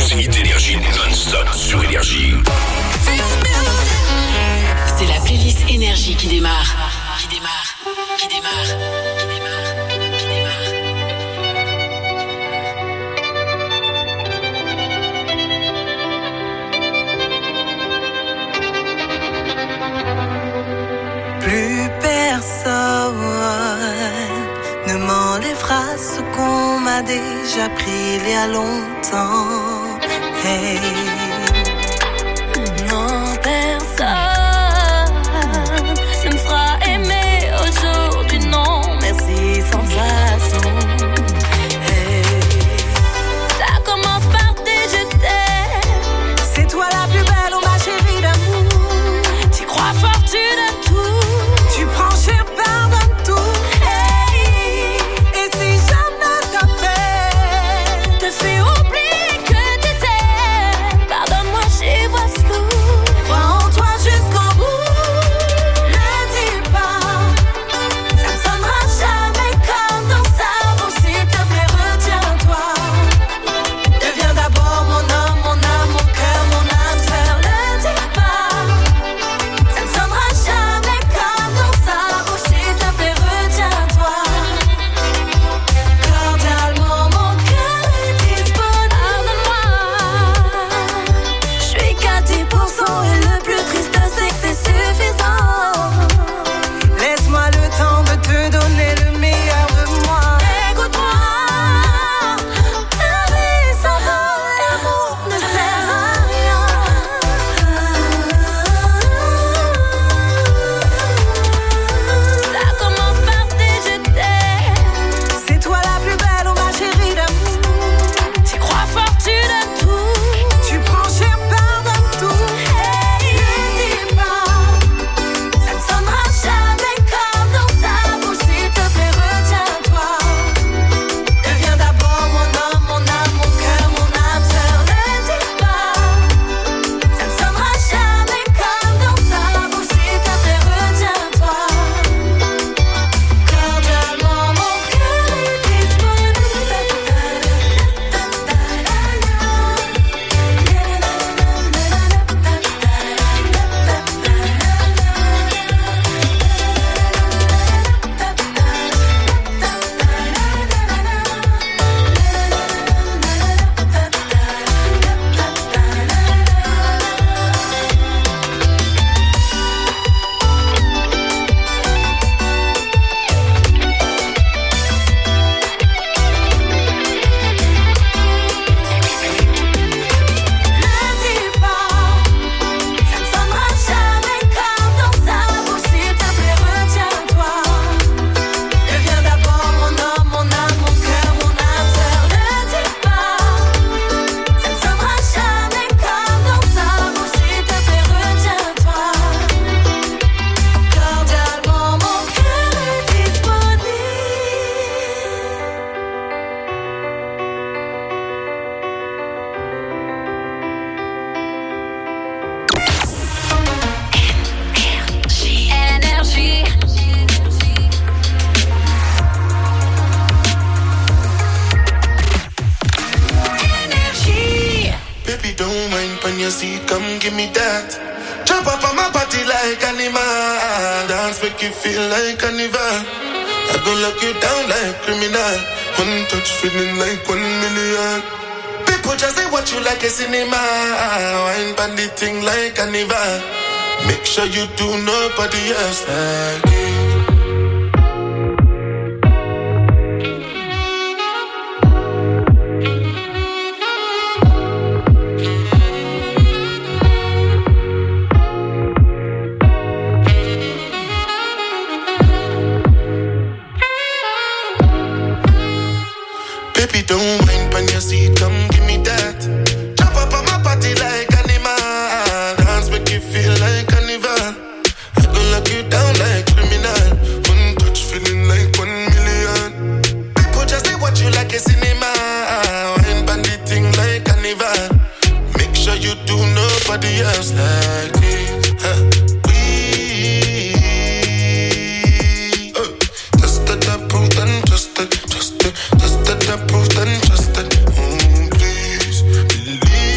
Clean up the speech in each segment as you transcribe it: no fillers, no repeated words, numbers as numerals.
hits d'énergie non-stop sur Énergie. C'est la playlist Énergie qui démarre. Plus personne ne m'enlèvera ce qu'on m'a déjà pris il y a longtemps. Hey. Non, personne ne me fera aimer aujourd'hui, non, merci, sans façon. Hey. Ça commence par des je t'aime. C'est toi la plus belle, oh ma chérie d'amour. Tu crois fort, tu donnes tout. Tu prends cher, pardonne tout. Hey. Et si jamais ta peine te fait oublier que t'étais, pardonne-moi, j'y vois flou. Crois en toi jusqu'au bout. Ne dis pas, ça ne sonnera jamais comme dans sa bouche. S'il te plaît, retiens-toi. Deviens d'abord mon homme, mon âme, mon cœur, mon âme sœur. Ne dis pas, ça ne sonnera jamais comme dans sa bouche. S'il te plaît, retiens-toi. Cordialement, mon cœur est disponible. Pardonne-moi, je suis qu'à 10% et le plus triste c'est que c'est suffisant. Laisse-moi le temps de te donner le meilleur de moi. Écoute-moi, la vie s'en va, l'amour ne sert à rien. Ça commence par des je t'aime. C'est toi la plus belle, oh ma chérie d'amour. Tu crois fort, tu donnes tout. Tu prends cher, pardonne tout. Hey, ne dis pas, ça ne sonnera jamais comme dans sa bouche. S'il te plaît, retiens-toi. Deviens d'abord mon homme, mon âme, mon cœur, mon âme sœur. Ne dis pas, ça ne sonnera jamais comme dans sa bouche. S'il te plaît, retiens-toi. Cordialement, mon cœur est disponible. Ne dis pas, ça ne sonnera jamais comme dans sa bouche. S'il te plaît, retiens-toi. Deviens d'abord mon homme, mon âme, mon cœur, mon âme sœur. Ne dis pas, ça ne sonnera jamais comme dans sa bouche. S'il te plaît, retiens-toi. Cordialement, mon cœur est disponible. Énergie. Énergie. Baby, don't mind on your seat, come give me that. Jump up on my body like animal. Dance make you feel like carnival. I go lock you down like criminal. One touch feeling like 1 million. People just say what you like a cinema. Wine bandit thing like carnival. Make sure you do nobody else like it. Baby, don't mind on your seat, come give me that. Jump up on my body like animal. Dance make you feel like carnival. I go lock you down like criminal. One touch feeling like 1 million. People just say what you like a cinema. Wine bandit thing like carnival. Make sure you do nobody else like this. Just that approved and trusted. Just that approved and trusted. Please believe.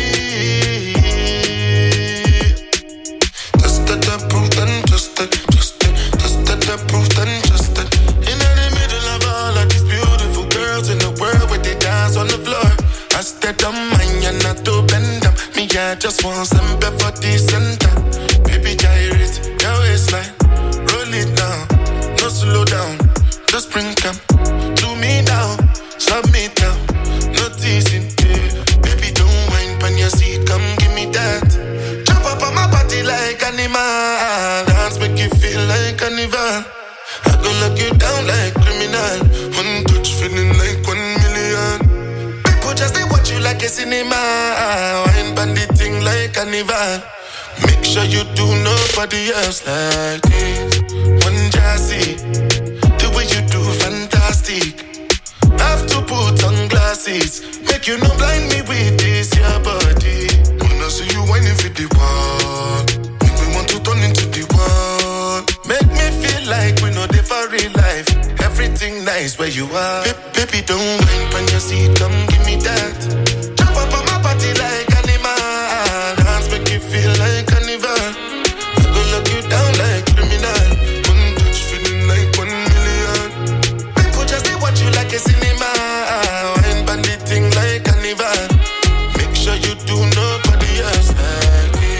they don't mind, you're not to bend them. Me, I just want some for the center. Baby, gyrate, your waistline. Roll it down, no slow down. Just bring them to me now. Submit now, no teasing. Yeah. Baby, don't whine pan your seat, come give me that. Jump up on my body like animal. Dance make you feel like carnival. I gon' lock you down like criminal. One touch feeling like 1 million. People just they watch you like a cinema. Wine bandit thing like carnival. Make sure you do nobody else like this. One jazzy, the way you do fantastic. Have to put on glasses. Make you not blind me with this your body. Wanna see you whining for the wall. Make me want to turn into the wall. Make me feel like we know they for real life. Everything nice where you are. Baby, don't whine on your seat, come give me that. Jump up on my body like animal. Dance make you feel like carnival. I go lock you down like criminal. One touch feeling like 1 million. People just they watch you like a cinema. Wine bandit thing like carnival. Make sure you do nobody else like me.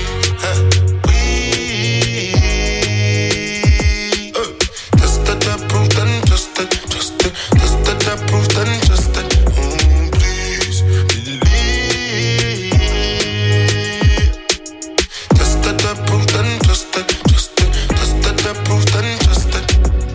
Just that approved and just that. Just that approved and just that. Please believe. Just that approved and just that. Just that approved and just that.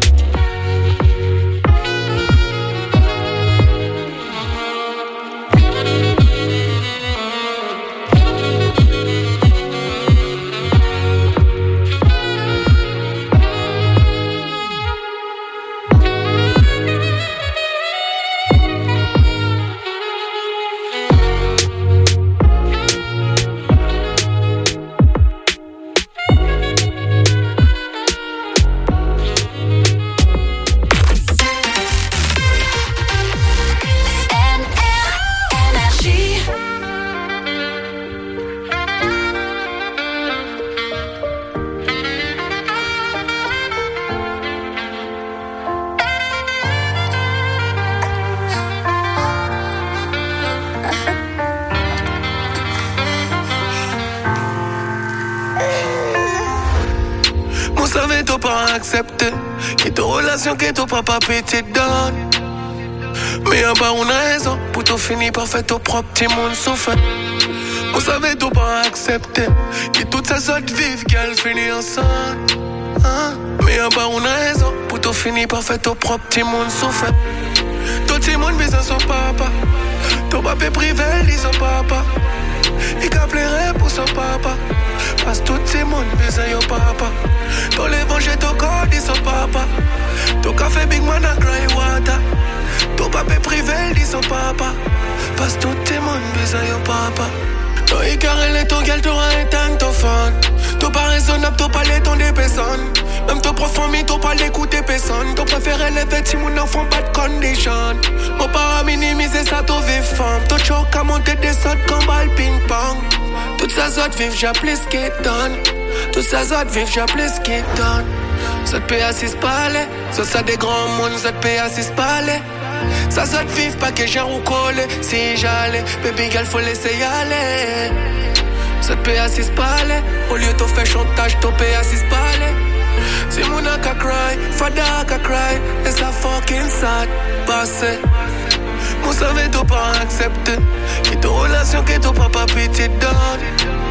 Accepter que ta relation que ton papa pitié donne. Mais en bas on a raison pour tout finir par faire ton propre petit monde souffre. Vous savez tout pas accepter que toute sa sorte vive qu'elle finit ensemble. Mais en bas on a raison pour tout finir par faire ton propre petit monde souffre. Tout petit monde besoin son papa. Ton papa privé dit son papa. Il caplerait pour son papa. Parce que tout le monde besoin de papa. Ton l'évangile, ton corps dit son papa. Ton café Big Man a cry water. Ton papa privé dit son papa. Parce que tout le monde besoin de papa. Ton écarrel et ton gueule, ton éteint ton fan. Ton pas raisonnable, ton pas les ton des personnes. Même ton profond, mais ton pas l'écouter personne. Ton préféré les petits, mon enfant pas de condition. Mon para minimiser ça, ton vive femme. Ton choc à monter des sautes comme balle ping-pong. Toutes ces autres vivent, j'appelle ce qui donne. Toutes ces autres vivent, j'appelle ce qui donne. Ça te paye à 6 palais. Ça des grands mondes, ça te paye à 6 palais. Ça te vivent pas que j'ai ou collé. Si j'allais, baby girl, faut laisser y aller. Ça te paye à 6 palais. Au lieu de faire chantage, t'en paye à 6 palais. Si mon a qu'à cry, fada qu'à cry. Et ça fucking sad, passé. Vous savez tout pas accepter que ton relation que ton papa pitié donne.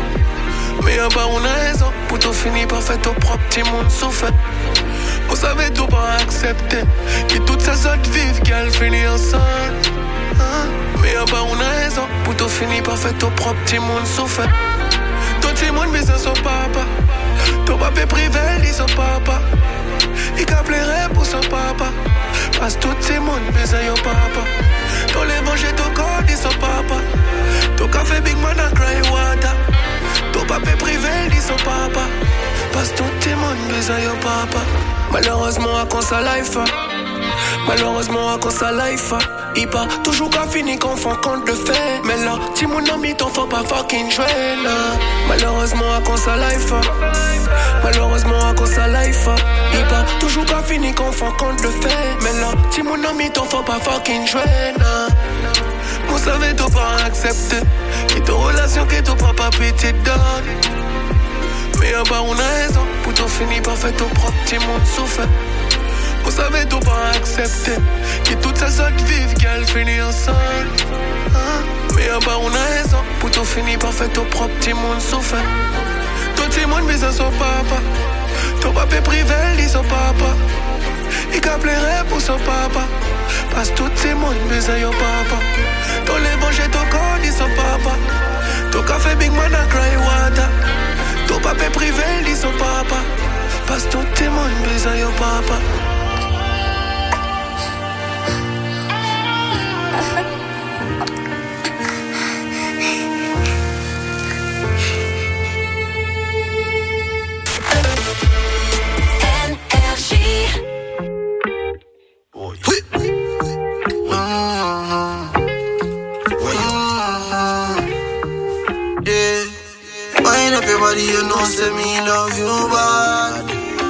Mais en bas on a raison pour tout finir par faire ton propre petit monde souffre. Vous savez tout pas accepter que toutes ces autres vivent qu'elles finissent ensemble. Mais en bas on a raison pour tout finir par faire ton propre petit monde souffre. Ton petit monde besoin son papa. Ton papa privé dit son papa. Il caplerait pour son papa. Parce que tout le monde besoin de papa. Ton l'évangile, ton corps dit son papa. Ton café Big Man a cry water. Ton papa privé dit son papa. Parce que tout le monde besoin de papa. Malheureusement à cause sa life. Malheureusement à cause sa life. Il part toujours qu'à finir qu'on fait compte de fait. Mais là, si mon ami t'en faut pas fucking jouer là. Malheureusement à cause sa life. Malheureusement à cause sa life. Il part toujours qu'à finir qu'on fait compte de fait. Mais là, si mon ami t'en faut pas fucking jouer là. Vous savez tout pas accepter quitte relation que ton papa pitié donne. Mais en bas on a raison, pour tout finir par faire ton propre petit monde souffert. Vous savez tout pas accepter que toutes ces autres vivent qu'elles finissent ensemble. Mais en bas on a raison, pour tout finir par faire ton propre petit monde souffert. Tout le monde besoin son papa. Ton papa privé dit son papa. Il a pleuré pour son papa. Parce que tout le monde besoin son papa. Ton les manger ton corps dit son papa. Ton café big man a cry water. Ton papa privé dit son papa. Parce que tout le monde besoin son papa. Everybody you know say me love you bad.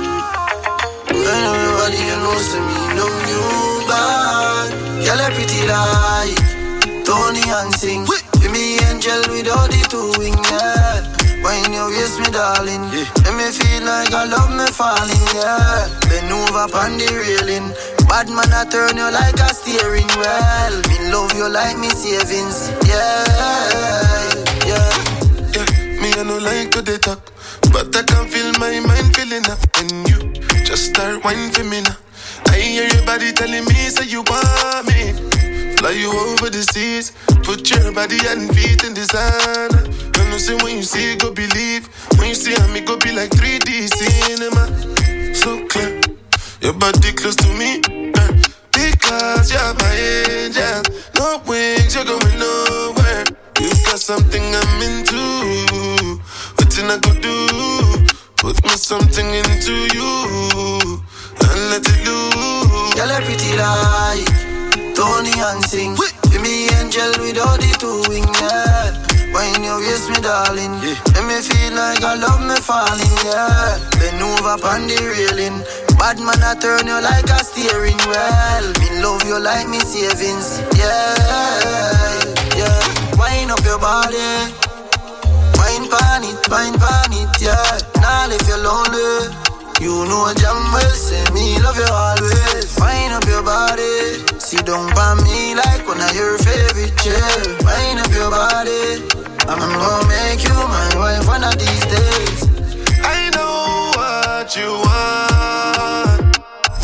Everybody you know say me love you bad. Girl a pretty like Tony and sing. Be me angel without the two wings, yeah. When you waist me darling, let me feel like I love me falling, yeah. Bend over on the railing. Bad man I turn you like a steering wheel. Me love you like me savings, yeah, yeah. Me I no like to dey talk, but I can feel my mind feeling up. And you just start whining for me now. I hear your body telling me say you want me. Fly you over the seas, put your body and feet in designer. You know say when you see go believe, when you see me go be like 3D cinema. So clear, your body close to me, because you're my angel. No wings, you're going nowhere. You got something I'm into. What I could do? Put me something into you and let it loose. Girl, a pretty like Tony and sing. Be me angel without the two wings, yeah. When you waist me darling, let me feel like I love me falling, yeah. Bend over on the railing. Bad man I turn you like a steering wheel. Me love you like me savings, yeah, yeah. Wind up your body, wine pan it, yeah. Now if you're lonely, you know damn well, say me love you always. Wind up your body, sit down by me like one of your favorite chairs. Wind up your body, I'm gonna make you my wife one of these days. I know what you want,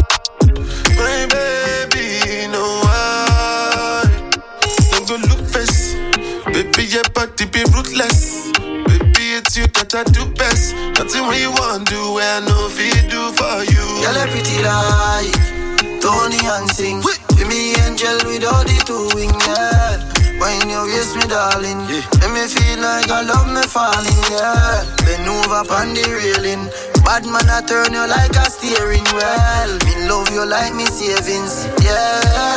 my baby, know why. Don't go look face. Baby, your body be ruthless. Baby, it's you that I do best. Nothing what you want do, where I know if you do for you. Girl, a pretty like Tony and sing. Be me angel without the two wings, yeah. When you waist me darling, let me feel like I love me falling, yeah. Bend over on the railing. Bad man I turn you like a steering wheel. Me love you like me savings, yeah,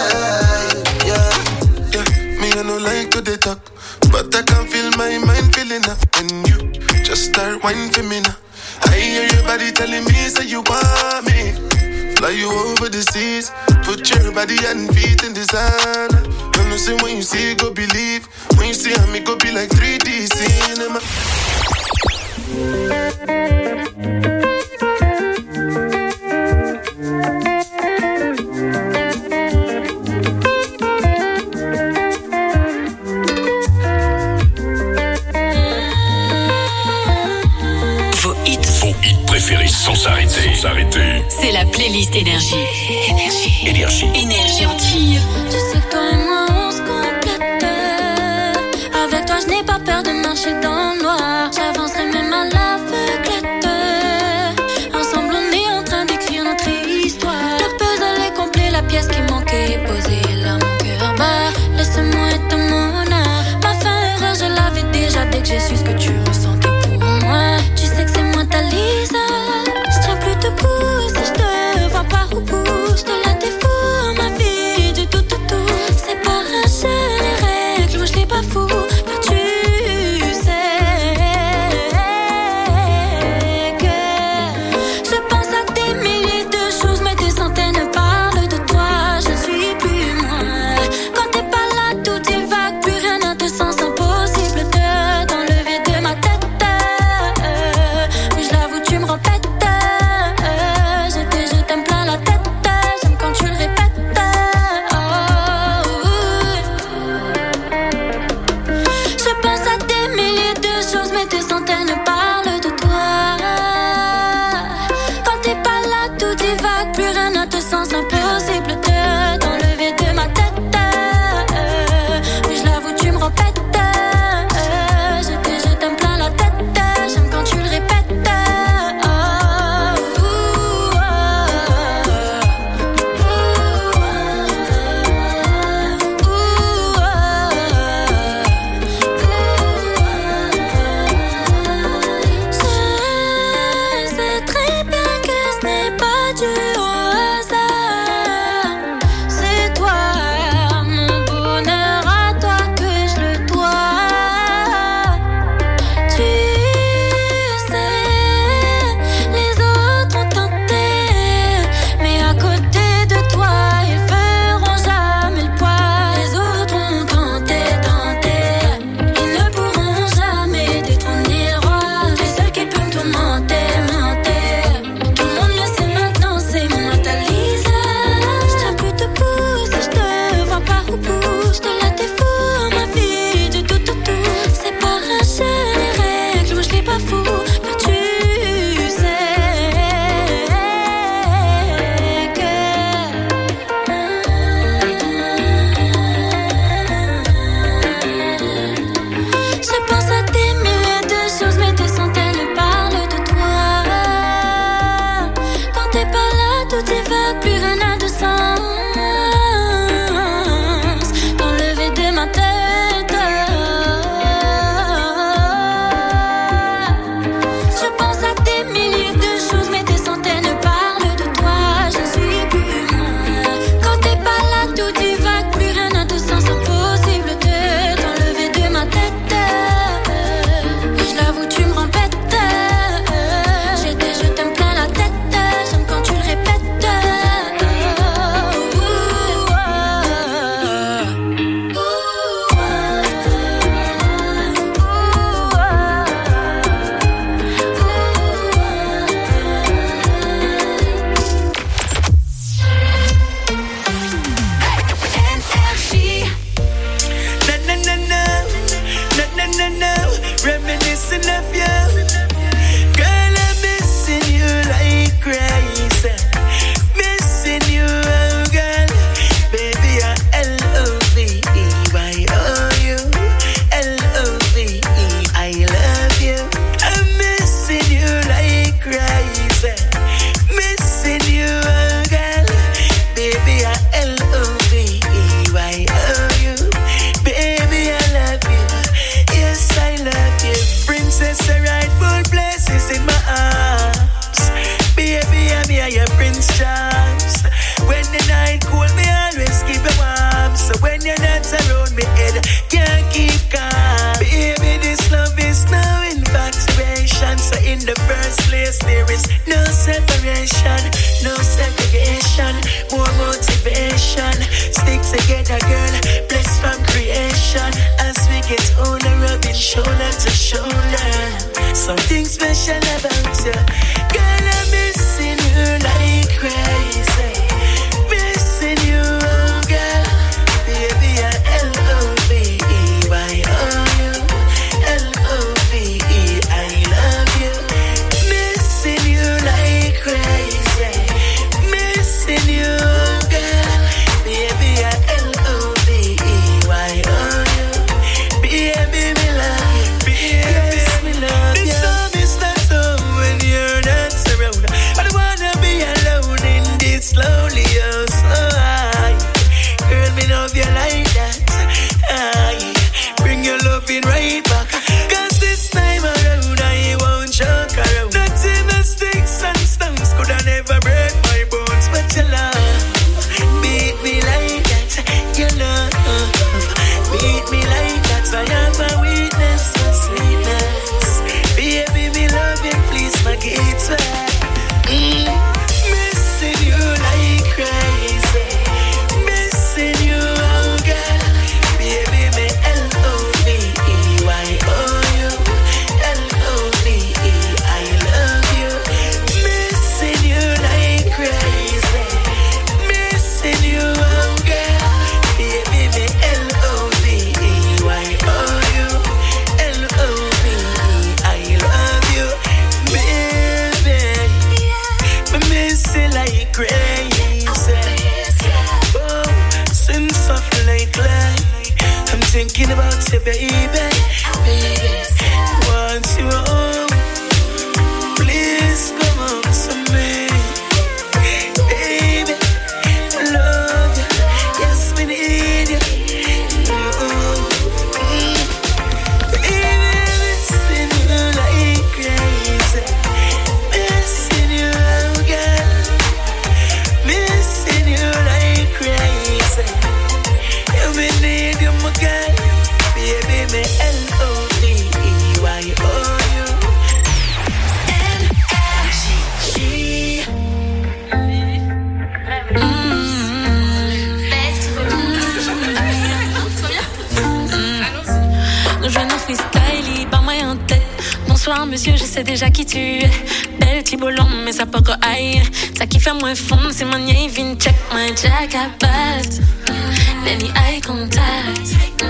yeah. Me I no like to dey talk, but I can feel my mind feeling up. And you just start whining for me now. I hear your body telling me say you want me. Fly you over the seas, put your body and feet in designer. You know say when you see go believe, when you see me go be like 3D cinema. Préféré sans s'arrêter. C'est la playlist Énergie. Énergie Antille. Tu sais que toi et moi on se complète. Avec toi je n'ai pas peur de marcher dans le noir. J'avancerai même à l'aveuglette. Ensemble on est en train d'écrire notre histoire. Le puzzle est complet, la pièce qui manquait est posée là, mon cœur bat. Laisse-moi être mon art. Ma fin erreur je l'avais déjà dès que j'ai su ce que tu ressentais pour moi. Tu sais que c'est moi ta Lisa. Je tiens plus debout si je te vois pas au bout. Je te la défaut, ma vie du tout. C'est pas un jeu, les règles, moi je l'ai pas fou. Car tu sais que je pense à des milliers de choses, mais des centaines parlent de toi. Je ne suis plus moi. Quand t'es pas là, tout est vague. mais des centaines parlent de toi. Quand t'es pas là, tout divague, plus rien n'a de sens, impossible de t'enlever de ma tête. Mais je l'avoue, tu me répètes. Je t'aime plein la tête, j'aime quand tu le répètes. This song is not so when you're not thinking about you, baby. Want you home, please come home to me. Baby, love you, yes we need you. Baby, missing you like crazy. Missing you, girl. Missing you like crazy. You me need you, my girl. Baby, me L-O-V-E-Y-O-U. Nos jeunes en freestyle, par moi en tête. Bonsoir monsieur, je sais déjà qui tu es. Belle tibolon, mais ça peut aïe. Ça qui fait moins fond, c'est mon yé, vin check, my jack à patte. Baby, eye contact.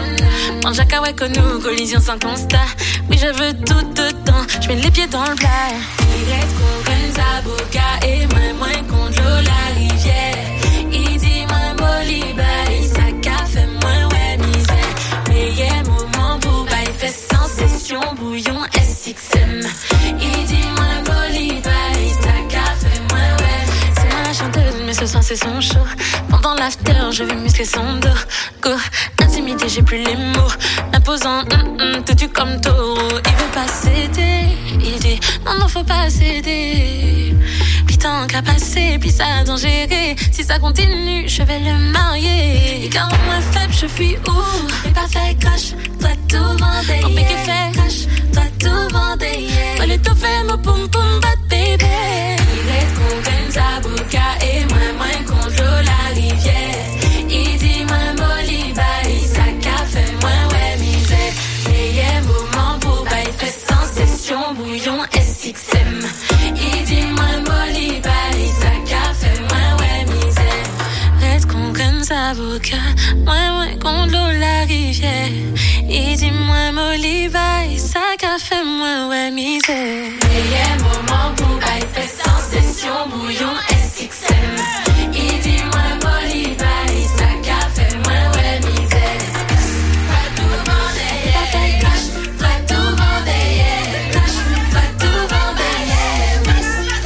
Mon jack à nous, collision sans constat. Oui, je veux tout dedans, je mets les pieds dans le plat. Il reste qu'on prenne sa boca et moins contre l'eau, la rivière. Il dit moins boliba, et ça café moins ouais misère. Meilleur moment pour bail, fait sensation, bouillon SXM. Il dit moins boliba, et ça café moins ouais. C'est moi la chanteuse, mais ce soir c'est son show. Pendant l'after, je vais muscler son dos. Go, intimidé, j'ai plus les mots. Imposant, têtu comme taureau. Il veut pas céder. Il dit, non, faut pas céder. Puis tant qu'à passer, puis ça a dangereux. Si ça continue, je vais le marier. Et quand moins faible, je fuis où? Mais pas fait crash, toi tout vendé. Mon pique fait crash, toi tout vendé. Moi le tout fait, mon poum poum bat bébé. Il reste qu'on gagne sa boca et moins contre l'eau, la rivière. Il dit moins boliba, il sac à fait moins ouais misère. Meilleur moment pour bail, fait sensation, bouillon SXM. Il dit moins boliba, il sac à fait moins ouais misère. Reste qu'on gagne sa boca, moins contre l'eau, la rivière. Il dit moins boliba, il sac à fait moins ouais misère. Meilleur moment pour bail, fait sensation, bouillon SXM. Il dit moins boliba, il sac à fait moins ouais misère. Toi tout vendé, yeah. Toi tout vendé, yeah. Toi tout vendé, yeah. Toi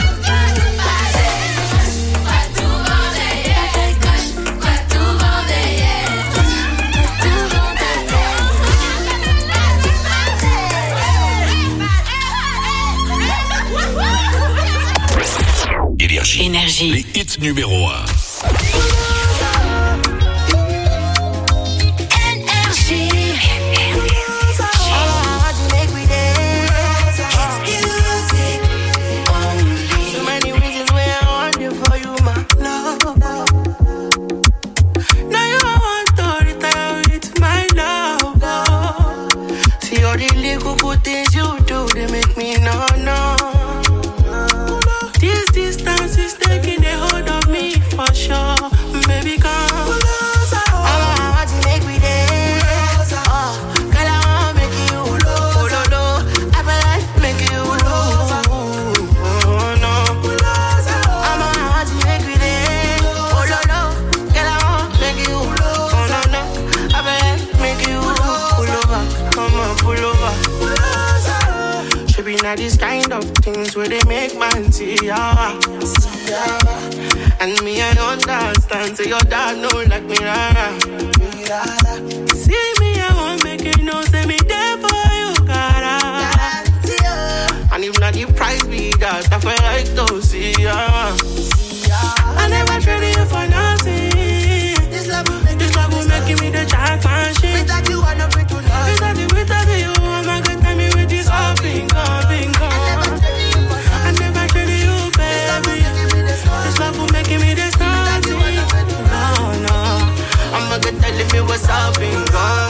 tout vendé, yeah. Toi tout vendé, yeah. Énergie. Les hits numéro 1. These kind of things where they make man see ya. And me, I understand. So your dad know like me, rara. See me, I won't make it no. Say me there for you, cara. And if not the price be that, I feel like to see ya. I never traded you for nothing. This love will make me the champion shit. Without you, I don't fit to love. Without you, I'm not gonna tell me with this all pink on. I never traded you, baby. This love will make me this nothing. No, I'm not gonna tell me what's up, pink on.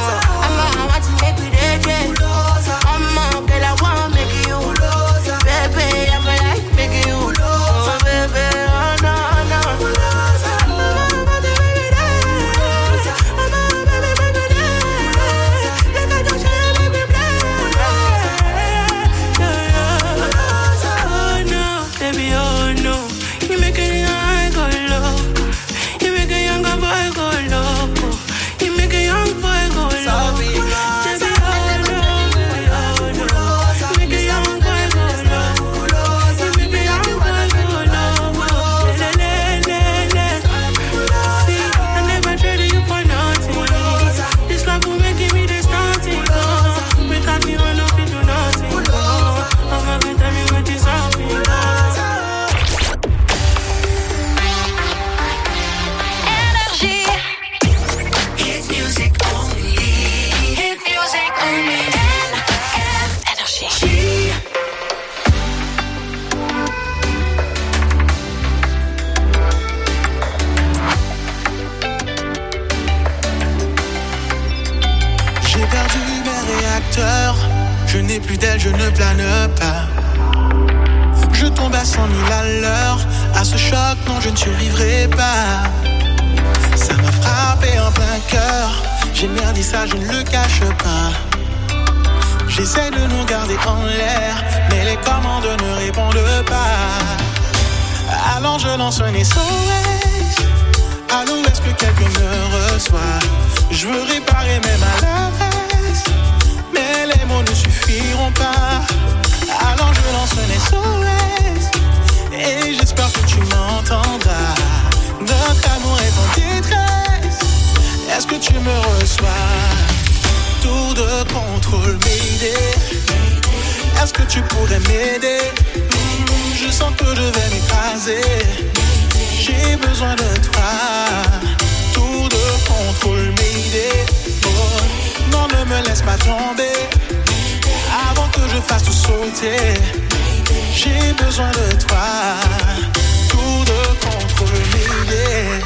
acteur. Je n'ai plus d'elle, je ne plane pas. Je tombe à 100 000 à l'heure. À ce choc, non, je ne survivrai pas. Ça m'a frappé en plein cœur. J'ai merdé ça, je ne le cache pas. J'essaie de nous garder en l'air, mais les commandes ne répondent pas. Alors je lance un SOS. Allô, est-ce que quelqu'un me reçoit? Je veux réparer même à l'adresse, mais les mots ne suffiront pas. Alors je lance un SOS, et j'espère que tu m'entendras. Notre amour est en détresse. Est-ce que tu me reçois? Tour de contrôle, m'aider. Est-ce que tu pourrais m'aider? Je sens que je vais m'écraser. J'ai besoin de toi. Tour de contrôle, m'aider. Oh, non, ne me laisse pas tomber avant que je fasse tout sauter. J'ai besoin de toi. Tour de contrôle, m'aider.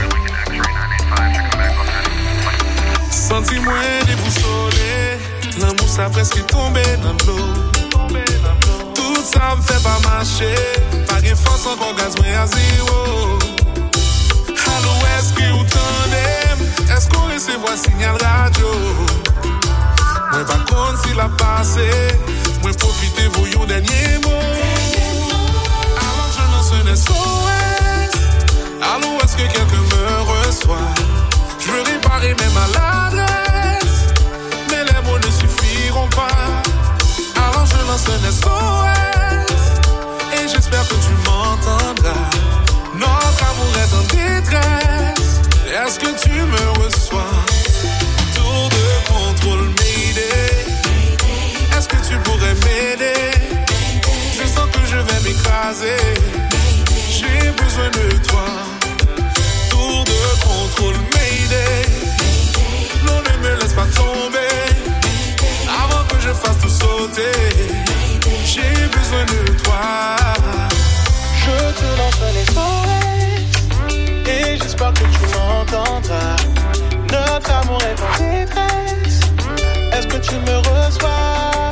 Senti-moi déboussolé, l'amour ça presque tombé dans l'eau. Tout ça me fait pas marcher, pas de force encore gaz moi à zéro. Allô, est-ce que vous tendez? Est-ce qu'on recevoir signal radio? Moi pas contre s'il a passé, moi profitez vous yon dernier mot. Alors je lance un SOS. Allô, est-ce que quelqu'un me reçoit? Je veux réparer même à l'adresse, mais les mots ne suffiront pas. Alors je lance un SOS, et j'espère que tu m'entendras. Notre amour est en détresse. Est-ce que tu me reçois? Tour de contrôle, m'aider. Est-ce que tu pourrais m'aider? Je sens que je vais m'écraser. J'ai besoin de toi. Tour de contrôle, m'aider. Non, ne me laisse pas tomber avant que je fasse tout sauter. J'ai besoin de toi. Je te lance un SOS, et j'espère que tu m'entendras. Notre amour est en détresse. Est-ce que tu me reçois?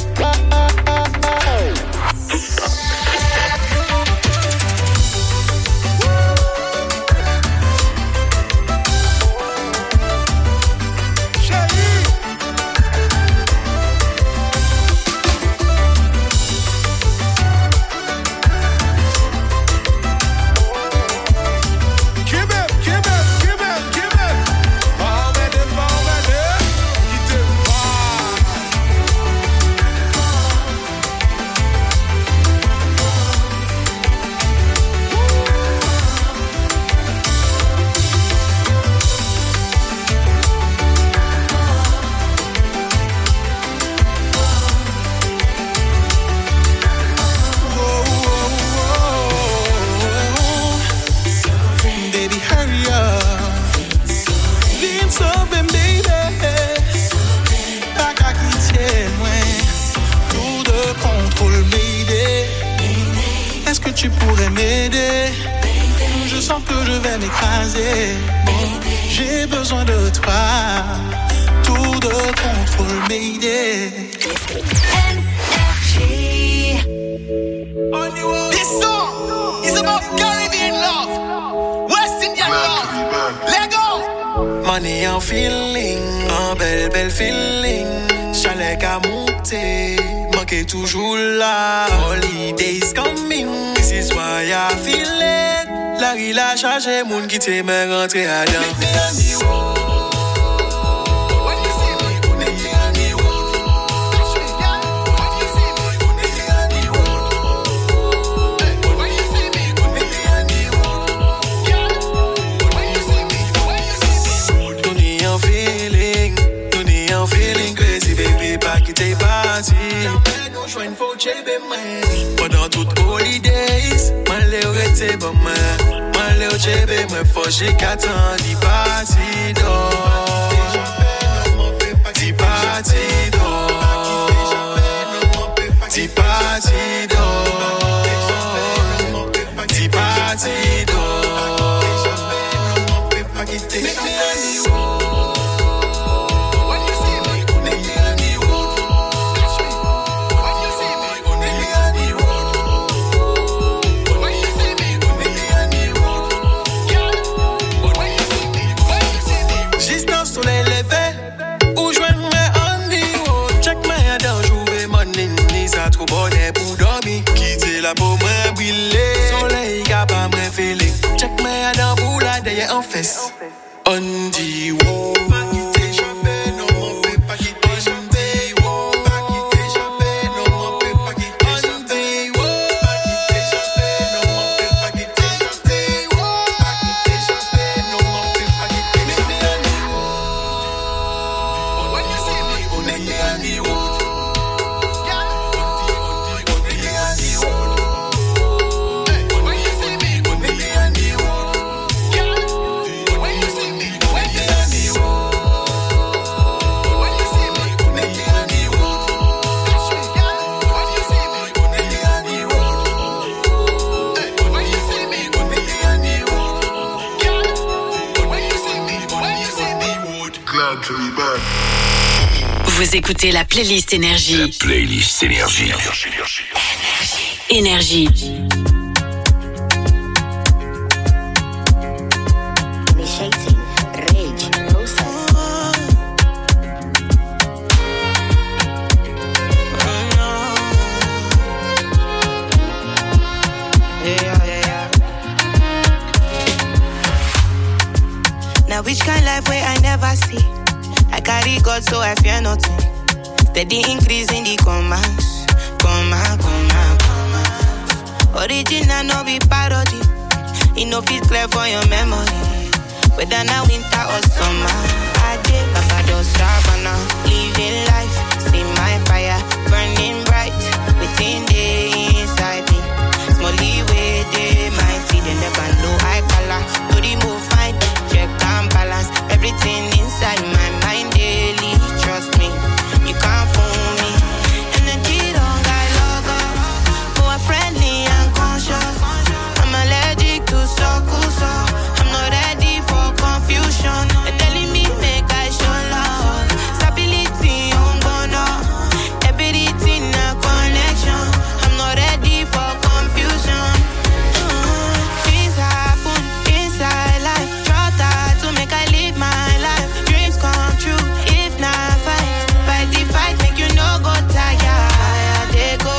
Tu pourrais m'aider. Je sens que je vais m'écraser. Oh, j'ai besoin de toi. Tour de contrôle, m'aider. This song is about Caribbean love, West Indian love. Let go. Money and feeling, un bel feeling. Chalet qu'à monter, manquer toujours là. Holidays coming. This is why I feel it. La rue a changé, moun qui t'aime rentrer à dedans. Feeling crazy, baby, pas quitter party. Pendant toutes holidays, m'allez au rete bon moi. M'allez au chebe, moi faut j'ai 4 ans di party d'or. Di party d'or. Di party d'or. Di party d'or. Make me trop bonnet pour dormir. Quitter la peau, moi brûler. Soleil, y'a pas moi feeling. Check moi dans bout là, derrière en fesse. On dit wow. Vous écoutez la playlist Énergie. La playlist Énergie. Énergie. Now which kind life where I never see? I carry God so I fear nothing. Steady increase in the commas. Original no be parody. It no fit clear for your memory. Whether now winter or summer, I did Barbados Savannah. Living life, see my fire burning bright within the inside me. Small leeway, they mighty. They never know I color. Do the move fine, check and balance. Everything inside my mind daily. Trust me, you can't fool me. Energy don't got logo, more friendly and conscious. I'm allergic to circles, so I'm not ready for confusion. They're telling me make I show love. Stability on bono, everything a connection. I'm not ready for confusion. Things happen inside life. Try to make I live my life. Dreams come true if not fight the fight, make you no go tired. Fire they go.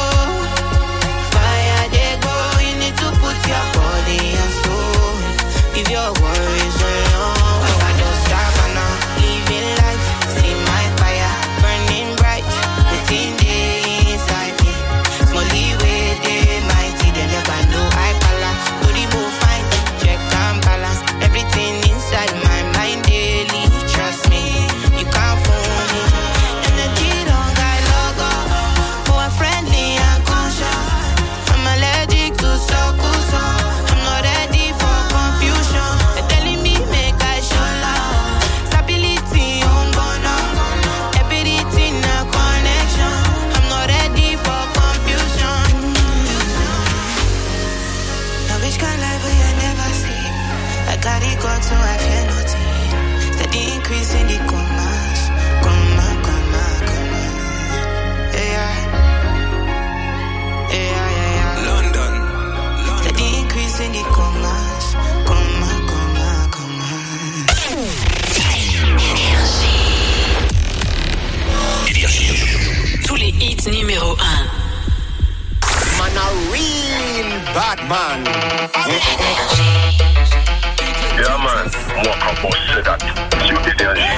You need to put your body and soul. If your worries alone, I don't stop now. Living life, see my fire burning bright within the inside me. Small leeway, they mighty, they never know I color. Do the move fine, check and balance. Everything inside my mind daily. Trust me, you can't fool me. Energy don't got logo, more friendly and conscious. I'm allergic to circles, so I'm not ready for confusion. They're telling me make I show love. Stability on bono, everything a connection. I'm not ready for confusion. Now which kind life will you never see? I got it God so I fear nothing. Steady increase in the commas. Yeah. London. Steady increase in the commas. Tous les hits numéro 1. Man a real bad man. Yeah man, moi quand on sait that, sur Énergie.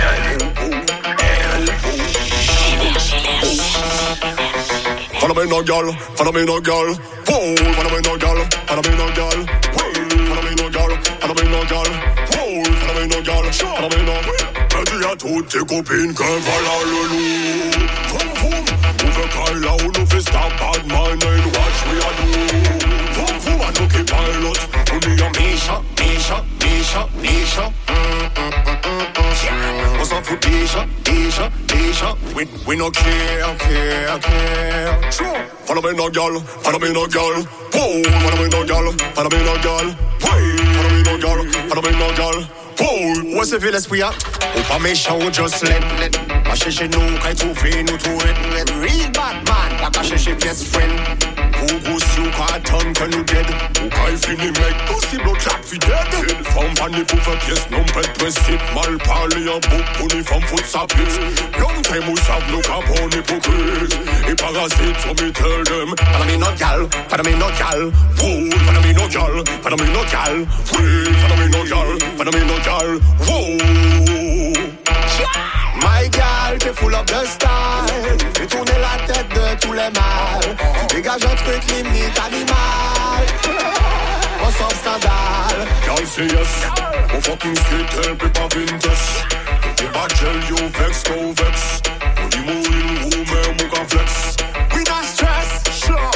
Follow me no girl, follow me no girl. Whoa, follow me no girl, follow me no girl. Whoa, follow me no girl, follow me no girl. Whoa, follow me no girl, follow me no. Je dis à toutes tes copines que voilà le loup. Vroom vroom, on veut qu'elle là où nous fait stop bad man and watch me a do. Vroom vroom, I look at pilot. On dit à Misha. On s'en fout déjà. We no care. Follow me no girl. Whoa, follow me no girl. Follow me no girl. Whoa, où se fait l'esprit à? Ou pas méchant ou just let. Pas chercher nous, quand tu fais nous tout. Real bad man, pas qu'à chercher best friend. Who goes you can't turn can you dead? Who can't fini make pussy blood clot fi dead? Femme pani pou fè pièce non pèt principe. Mal parler en bouc pour ni femme fout sa pisse. Long time we sab no cap on hypocrite. Et parasite so me tell them. Follow me no gal, follow me no gal. Whoa, follow me no gal, follow me no gal. Follow me no gal, follow me no gal. Whoa. My gal, t'es full of the style. Fais tourner la tête de tous les mâles. Tu dégages un truc limite animal. On sort scandale. Gal say yes. On fucking skate, elle peut pas vintage. T'es pas gel, yo vex, go vex. On dit mouille, ou même ou qu'en flex. We not stress, sure.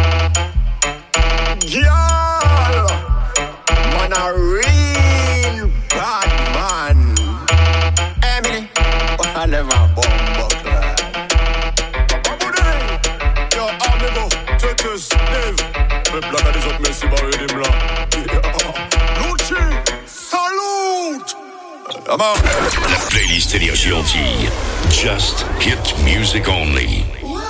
Girl, man a real bad man. Emily, I never bomb yo, amigo, Titus, Dave. Me blague des autres, merci, bah, aider là. Lucci, salute. La playlist Énergie Antille. Just hit music only.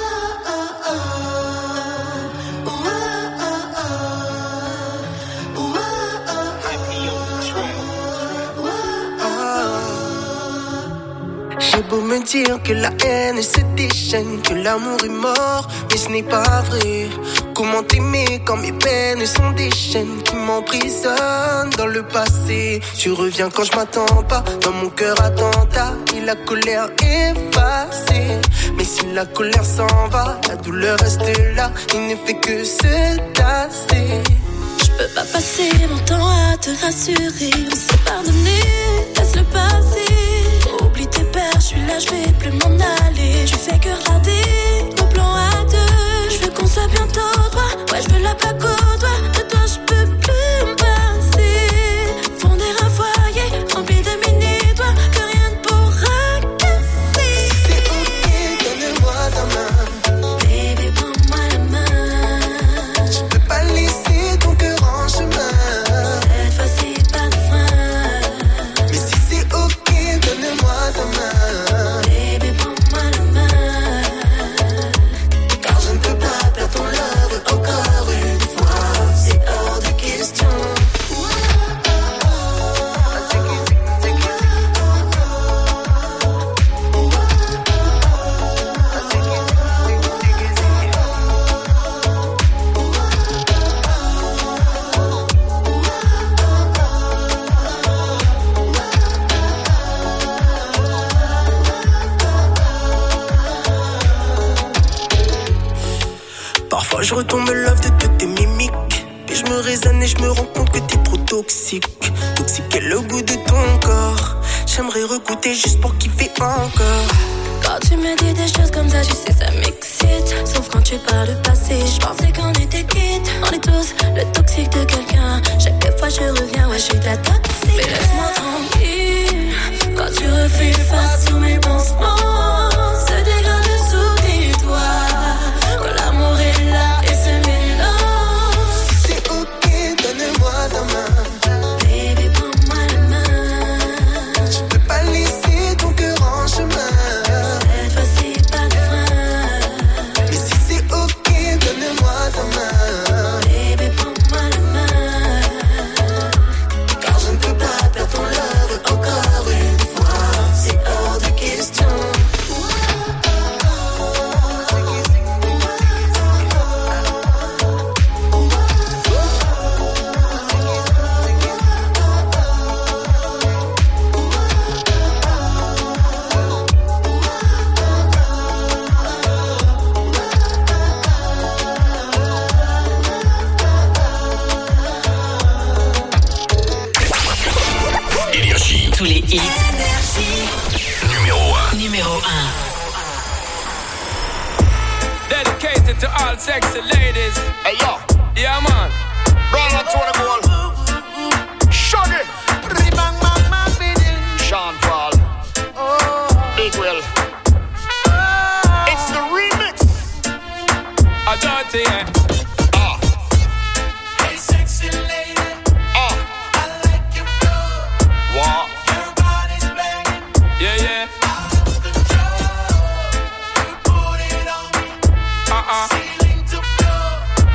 J'ai beau me dire que la haine se déchaîne, que l'amour est mort, mais ce n'est pas vrai. Comment t'aimer quand mes peines sont des chaînes qui m'emprisonnent dans le passé. Tu reviens quand je m'attends pas, dans mon cœur attentat et la colère effacée. Mais si la colère s'en va, la douleur reste là, il ne fait que se tasser. Je peux pas passer mon temps à te rassurer. On s'est pardonné, laisse le passer. Oublie tes peurs, je suis là, je vais plus m'en aller. Tu fais que regarder nos plans à deux. Je veux qu'on soit bientôt droit, ouais je veux la plaque au doigt. De toi je peux plus me passer. Fonder un foyer rempli de mini-doigts que rien ne pourra casser. C'est ok, donne-moi ta main. Baby, prends-moi la main. Je peux pas laisser ton cœur en chemin. Cette fois-ci pas de frein. Mais si c'est ok, donne-moi ta main. Baby, prends-moi la main. Car je ne peux pas perdre ton love encore une fois. C'est hors de question. Parfois je retombe love de toutes tes mimiques. Et je me raisonne et je me rends compte que t'es trop toxique. Toxique est le goût de ton corps. J'aimerais regoûter juste pour kiffer encore. Quand tu me dis des choses comme ça, tu sais ça m'excite. Sauf quand tu parles de passé, je pensais qu'on était quittes. On est tous le toxique de quelqu'un. Chaque fois je reviens, ouais je suis ta toxique. Mais laisse-moi tranquille. Quand tu refais face sous mes pansements, se dégrade sous tes doigts. Quand l'amour est là et se mélange. C'est ok, donne-moi ta main. Baby, prends-moi la main. Je peux pas laisser ton cœur en chemin. Cette fois-ci pas de frein. Mais si c'est ok, donne-moi ta main. Baby, prends-moi la main. Car je ne peux pas perdre ton love encore une fois. C'est hors de question. Énergie. Tous les hits. Numéro 1. Numéro 1. Dedicated to all sexy ladies. Hey yo, Yeah, man. Brian Tony Gold, Shaggy, Sean Paul, Big Will. It's the remix. A dirty, yeah. Hey, sexy lady, I like your flow. What? Your body's banging, Yeah, yeah. out of control. You put it on me, ceiling to floor.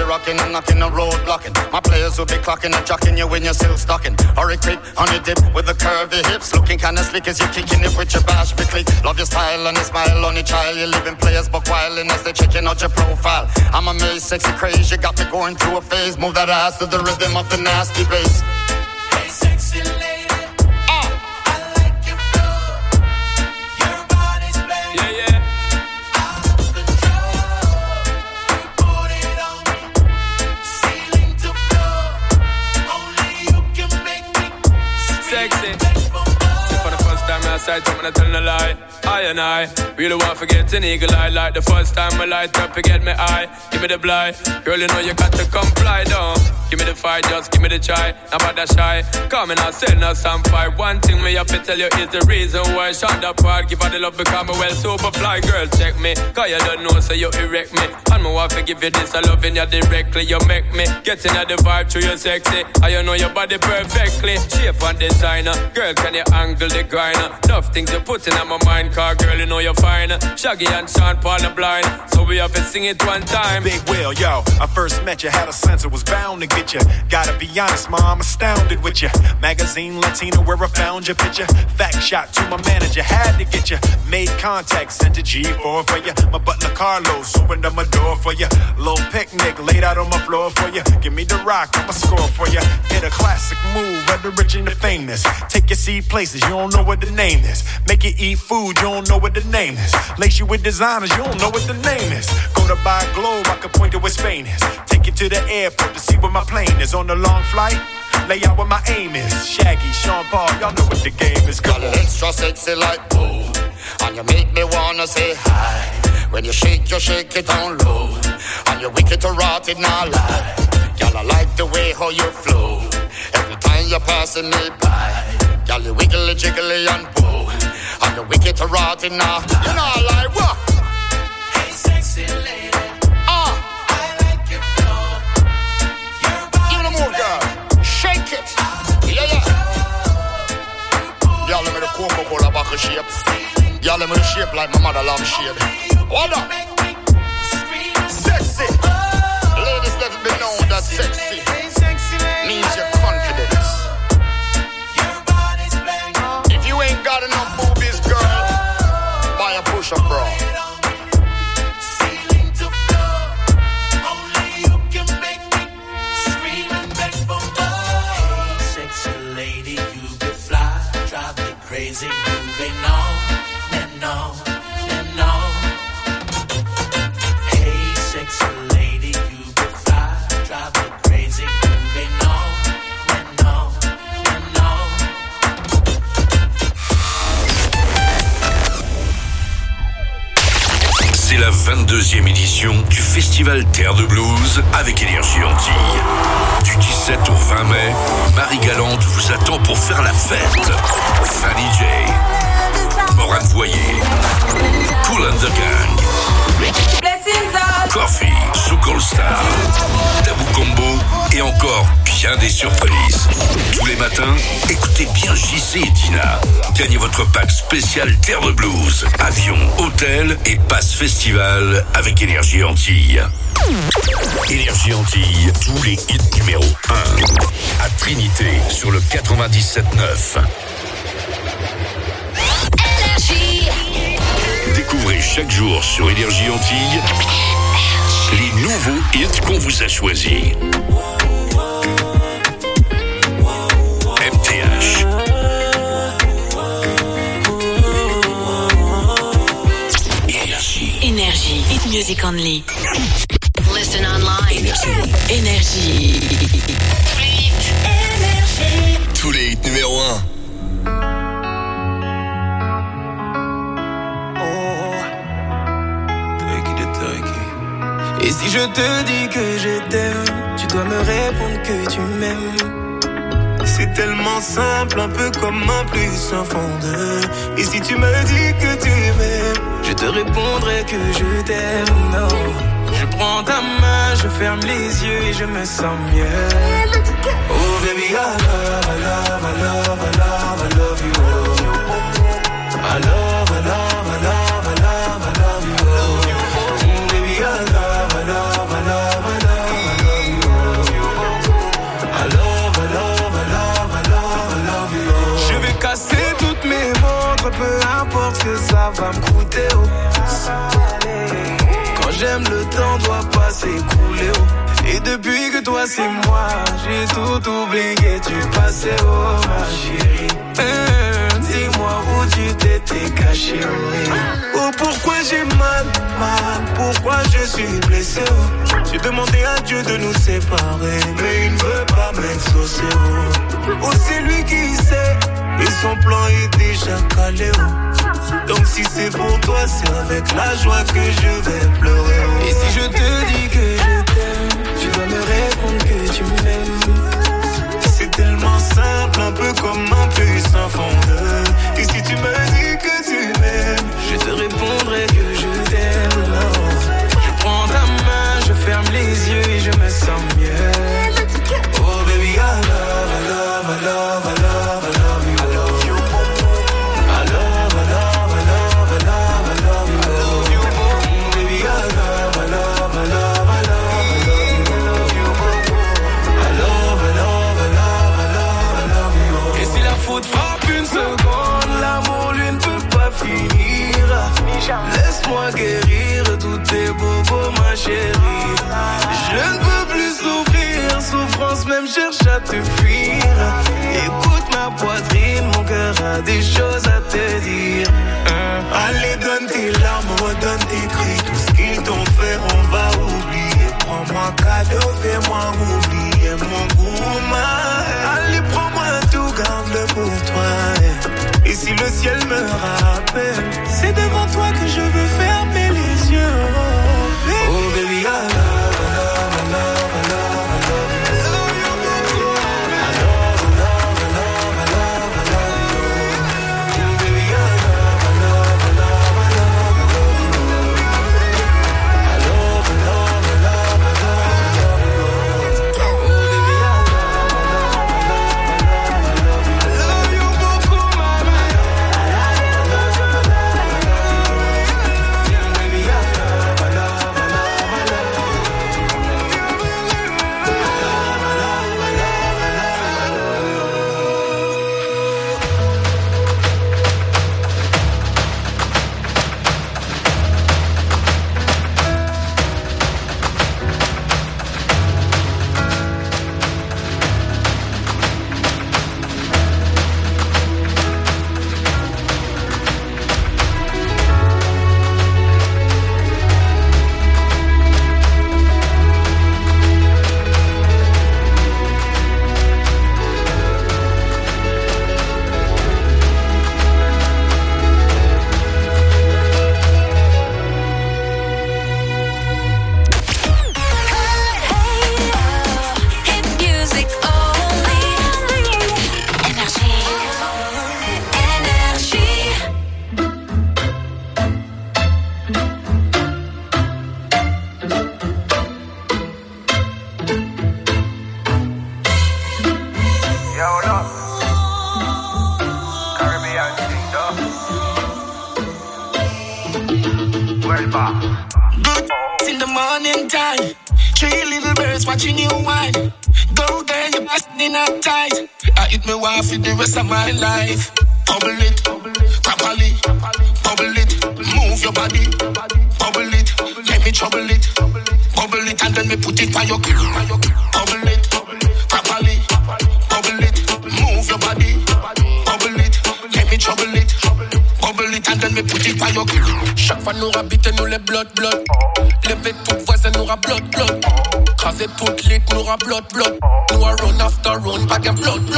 rocking and knocking the road blocking. My players will be clocking and jocking you when you're still stocking. Hurry quick on the dip with the curvy hips, looking kinda slick as you're kicking it with your bash big click. Love your style and your smile on your child. You're living players but wildin' as they checking out your profile. I'm amazed, sexy craze, you got me going through a phase. Move that ass to the rhythm of the nasty bass. Hey sexy lady, I like your flow. Your body's banging. Yeah, yeah. Out of control. You put it on me, ceiling to floor. Only you can make me sexy. For the first time outside, I'm gonna tell a lie. I and I really want to get an eagle eye. Like the first time I light up, you get me eye. Give me the blind, girl, you know you got to comply, don't. Give me the fight, just give me the try. Now about that shy, come and I'll send us some fight. One thing me have to tell you is the reason why I shot that part. Give her the love because me well super fly. Girl, check me, cause you don't know so you erect me. And me want to give you this, I loving you directly. You make me getting at the vibe through your sexy. And you know your body perfectly. Shape and designer, girl, can you angle the grinder? Enough things you put in my mind, car girl, you know you're fine. Shaggy and Sean Paul the blind, so we have to sing it one time. Big Will, yo, I first met you, had a sense it was bound to get you. Gotta be honest, ma, I'm astounded with you. Magazine Latina where I found your picture. Fact shot to my manager, had to get you. Made contact, sent a G4 for you. My butler Carlos opened up my door for you. Little picnic laid out on my floor for you. Give me the rock, I'ma score for you. Hit a classic move, of the rich and the famous. Take your seat places, you don't know what the name is. Make you eat food, you don't know what the name is. Lace you with designers, you don't know what the name is. Go to buy a globe, I can point to where Spain is. Take you to the airport to see where my plane is. On the long flight, lay out where my aim is. Shaggy, Sean Paul, y'all know what the game is. Come on. Extra sexy like boom, and you make me wanna say hi. When you shake it on low, and you wicked to rot it, not lie. Y'all, I like the way how you flow. Every time you're passing me by, y'all, you wiggly jiggly and boo. And you wicked to rot it now. You know I like what? Hey sexy lady, I like your flow. Your body, give me the move, girl. Shake it. Yeah, yeah. Y'all let me the cocoa cola buckle shape. Y'all let me the shape like my mother love shade. Hold up. Sexy. Ladies, let it be known that sexy means you're confident. If you ain't got enough boobies, girl, buy a push-up bra. Crazy, moving on and on and on. Hey, sexy lady, you be fly, drive me crazy, moving on and on and on. C'est la 22e édition du Festival Terre de Blues avec Énergie Antilles. Du 17 au 20 mai, Marie Galante vous attend pour faire la fête. Fanny J, Moran Voyer, Kool and the Gang, Coffee, Soukol Star, Tabou Combo et encore bien des surprises. Tous les matins, écoutez bien JC et Tina. Gagnez votre pack spécial Terre de Blues. Avion, hôtel et passe festival avec Énergie Antilles. Énergie Antilles, tous les hits numéro 1. À Trinité, sur le 97.9. Découvrez chaque jour sur Énergie Antilles les nouveaux hits qu'on vous a choisis. MTH. Énergie. Hit music only. Listen online. Énergie. Tous les hits numéro 1. Et si je te dis que je t'aime, tu dois me répondre que tu m'aimes. C'est tellement simple, un peu comme un plus un fond de. Et si tu me dis que tu m'aimes, je te répondrai que je t'aime. Non, je prends ta main, je ferme les yeux et je me sens mieux. Oh baby, I love, I love, I love, I love, I love you. I love, I love, I love, I love, I love you. Baby, I love, I love, I love, I love, I importe que ça va me coûter, oh. Quand j'aime, le temps doit pas s'écouler, oh. Et depuis que toi c'est moi, j'ai tout oublié du passé, oh ma chérie. Dis-moi où tu t'étais caché, oh. Oh, pourquoi j'ai mal, pourquoi je suis blessé, oh. J'ai demandé à Dieu de nous séparer, mais il ne veut pas m'exaucer, oh. Oh, c'est lui qui sait, et son plan est déjà calé, oh. Donc si c'est pour toi, c'est avec la joie que je vais pleurer, oh. Et si je te dis que je t'aime, tu dois me répondre que tu m'aimes. C'est tellement simple, un peu comme un puissant fondeur. Et si tu me dis que tu m'aimes, je te répondrai que je t'aime. Je prends ta main, je ferme les yeux et je me sens mieux. Oh baby, I love, I love, I love, I love, I love you. I love you. I love, I love, I love, I love, I love you. I love you. Baby, I love, I love, I love, I love, I love you. I love, I love, I love, I love, I love you. Et si la faute frappe une seconde, l'amour lui ne peut pas finir. Laisse-moi guérir tous tes bobos, ma chérie. Je ne peux plus souffrir, souffrance même cherche à te fuir. Écoute ma poitrine, mon cœur a des choses à te dire. Allez, donne tes larmes, donne tes cris. Tout ce qu'ils t'ont fait, on va oublier. Prends-moi cadeau, fais-moi oublier mon gourmand. Allez, prends-moi tout, garde-le pour toi. Et si le ciel me rappelle, c'est devant toi que je veux fermer les yeux. Oh baby, I love, I love, I love, I love, I love you. I love, I love, I love, I love, I love you. Baby, I love, I love, I love, I love, I love you. I love, I love, I love, I love, I love you. Oh baby, I love, I love, I love, I love, I love you. I love you beaucoup, mama. I love, I love, I love, I love you. Baby, I love, I love, I love, I love you. In the morning time, 3 little birds watching you whine. Go girl, you busting up tight. I hit me wife for the rest of my life. Bubble it, properly, bubble it, move your body, bubble it, let me trouble it, bubble it and then me put it by your girl. Bubble it, properly, bubble it, move your body, bubble it, let me trouble it, bubble it and then me put it by your girl. Chaque fois nous rabiter nous les blood. Lever tout voisin nous ra blood. Craser toute lit nous ra blood. Nous a run after run, bag and blood.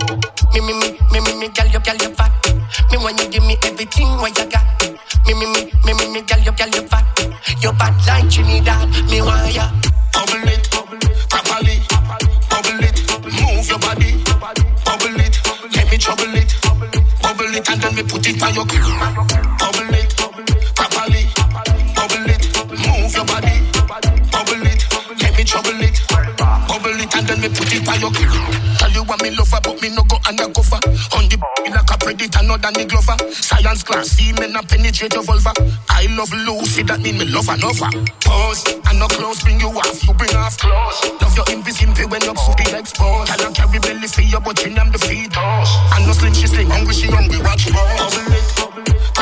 Me, girl, you fat. Me when you give me everything what you got. Me, girl, you fat. You bad like Trinidad, me want ya. Bubble it, properly, bubble it, move your body, bubble it, let me trouble it, bubble it and then me put it by your girl. Bubble it, properly, bubble it, move your body, bubble it, let me trouble it, bubble it and then me put it by your girl. Tell you what me lover, but me no go undercover. On the like a predator, not than the glover. Science class, see me not penetrate your vulva. I love Lucy, that mean me love another. Pause, and no clothes bring you off, you bring off clothes. Love your invisible when you're super exposed. I don't carry belly for you, but you name the feet. And no slim, she slim, hungry, she hungry, watch more. Bubble it,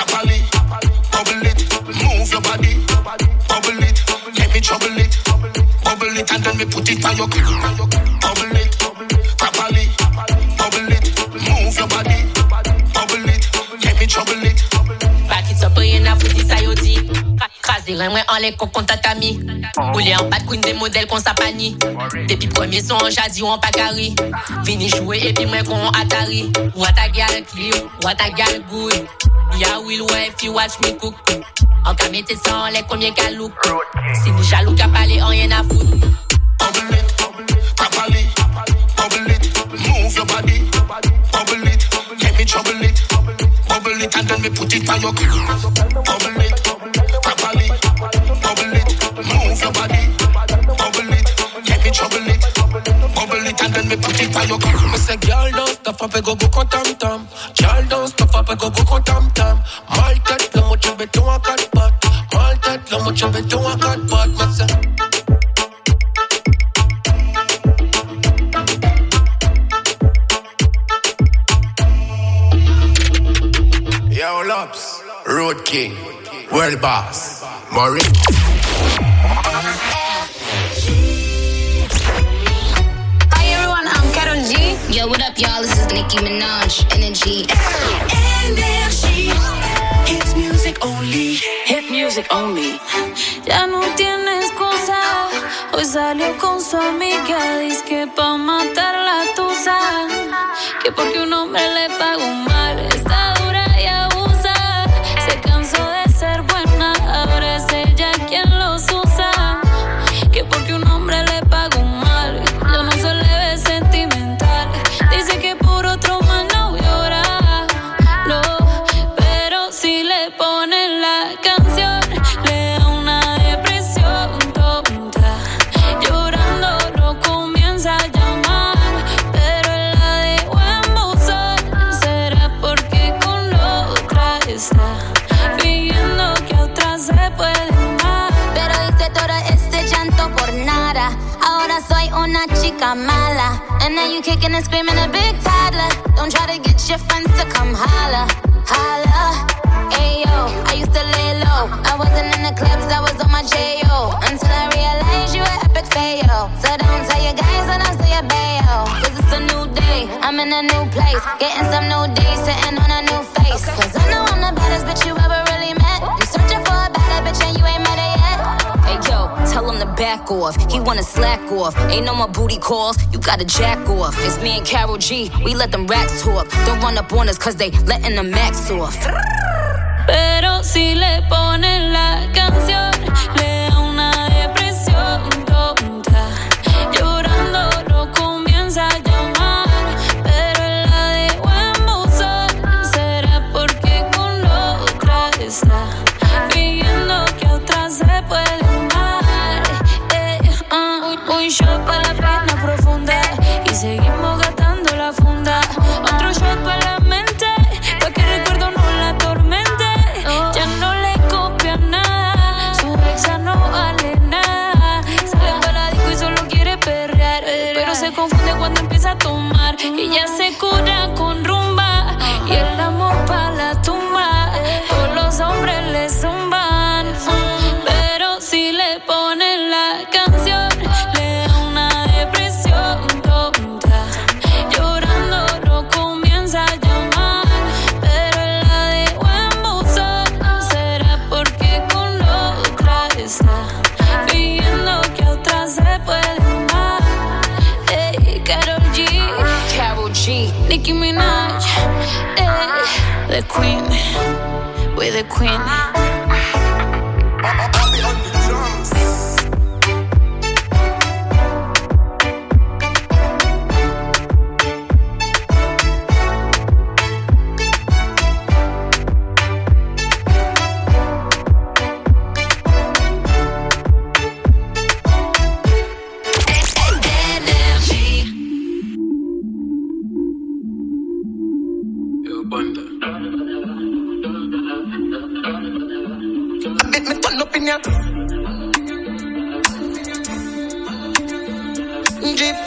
your bubble it, properly, bubble it, move your body, bubble it, let me trouble it. Back it up in a fouti ça yo dit. Crasé moi en les coques contre tatami. Roulé en pas de queen des modèles qu'on s'apani. Depuis premier son jazzy on pas carré. Vini jouer et puis moi qu'on Atari. What a gal clear, what a gal good. Ya will way if you watch me cook. En cas mettez ça en les premiers galou. Si ni jaloux qu'a parlé en rien à foutre. Bubble it, properly, bubble it, move your body, bubble it, let me trouble it, bubble it and then me put it on your bubble it, properly, bubble it, move your body, bubble it, let me trouble it, bubble it and then me put it on your Me say girl don't stop up go go con tam tam. Girl don't stop up go go con tam tam. Mal tête le mucho béton à quatre pattes. Mal tête le mucho béton à quatre pattes. Me say Yo, Lops, Road King, World Boss, Maurice. Hi everyone, I'm Karol G. Yo, what up y'all? This is Nicki Minaj, Energy. Energy. Hit music only. Hit music only. Ya no tiene excusa. Hoy salió con su amiga. Dice que pa' matar la tusa. Que porque un hombre le pagó mal. Está dura y abusa. Se cansó de ser buena. Ahora es ella quien los usa. Que porque un hombre le pagó mal. Ya no se le ve sentimental. Dice que por otro mal no llora. No, pero si le ponen la canción, le da una depresión tonta. Llorando no comienza a llamar, pero él la dejó en buzón. ¿Será porque con la otra está fingiendo que a otra se puede amar? Pero hice todo este llanto por nada. Ahora soy una chica mala. And now you kicking and screaming a big toddler. Don't try to get your friends to come holla, holla. Ayo, I used to lay low. I wasn't in the clubs, I was on my J.O. Until I realized you were epic fail. So don't tell your guys and I'll say your bail. Cause it's a new day, I'm in a new place. Getting some new days, sitting on a new face. Cause I know I'm the baddest bitch you ever really met. You searching for a better bitch and you ain't met her yet. Hey yo, tell him to back off. He wanna slack off. Ain't no more booty calls, you gotta jack off. It's me and Karol G, we let them rats talk. Don't run up on us cause they letting the max off. Pero si le ponen la canción, le da una depresión tonta. Llorando no comienza a llamar, pero él la dejó en buzón. ¿Será porque con la otra está fingiendo que a otra se puede amar? Un shot para la pena profunda y seguimos gastando la funda. Otro shot para la mente, pa' que el recuerdo no la atormente. Ya no le copia nada, su ex ya no vale nada. Sale para la disco y solo quiere perrear, pero se confunde cuando empieza a tomar. Y ya se cura con rumba y el amor pa' la tumba. Todos los hombres le zumban, pero si le ponen la canción, le da una depresión tonta. Llorando no comienza a llamar, pero él la dejó en buzón. ¿Será porque con la otra está fingiendo que a otra se puede amar? Hey, Karol G, Nicki Minaj, the queen, we're the queen. Me turn up in ya. Drip,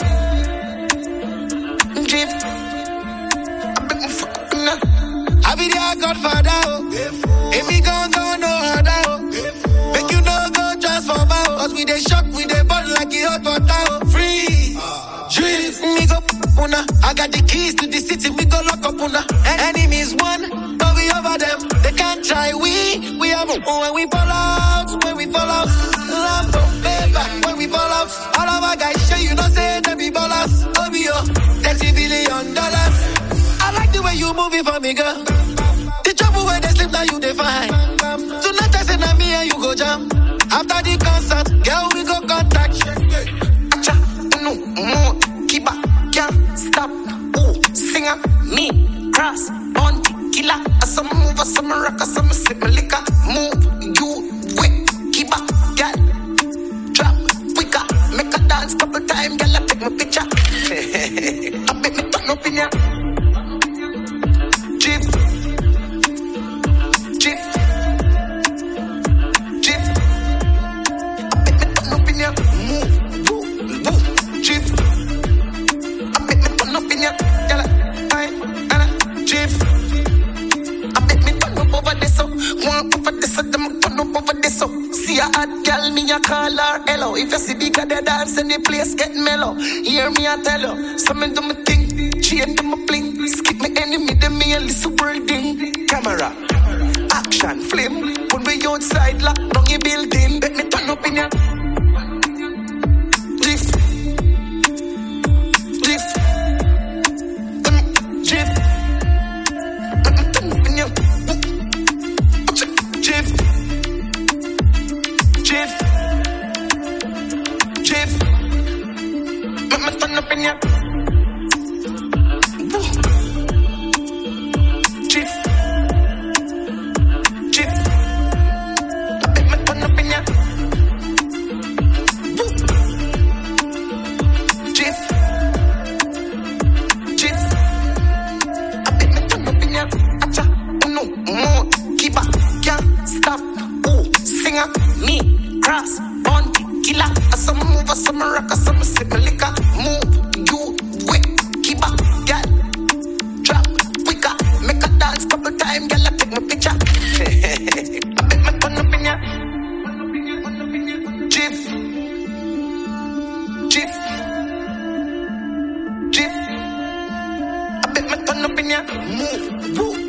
drip. I bet me fuck up in ya. I be their godfather, oh. And me gon' go no harder, oh. Make you no go transform, oh. Cause we dey shock, we dey burn like the hot water. Freeze, drift, me go una. I got the keys to the city, we go lock up una. Enemies one, but we over them. They can't try, we have when we fall out, when we fall out. Love on paper, when we fall out. All of our guys show you know say they be ballers. OBO, $30 billion. I like the way you move it for me, girl. The trouble when they sleep, now you define. Tonight I say na me and you go jam. After the concert, girl, we go contact. Acha, no more, keep up, can't stop. Ooh, singer, me, cross, on, killer. Some move, some rock, some sip, my liquor. Move, you, wait, keep up, girl. Drop, quicker, make a dance couple times, girl, I take my picture. I bet me turn up in ya. Chief. See a hot girl, me a call her hello. If you see bigger the dance and the place get mellow. Hear me I tell you, some do me thing, chain do me bling. Skip me enemy, them me a little building. Camera, action, flame. When we outside, lock down your building. Bet me turn up in ya. Drift, drift, drift. Turn up in ya. Drift. Jiff, Jiff, make me turn up in ya. Jiff, Jiff, make me turn up in ya. Jiff, Jiff, make me turn up in ya. Acha, no more, keep up, can't stop. Ooh, singer, me. Cross, on, killer. Some move, some rock, some sip, my liquor. Move, you, wait, keep up, girl. Drop, quicker, make a dance couple times, girl, I take my picture.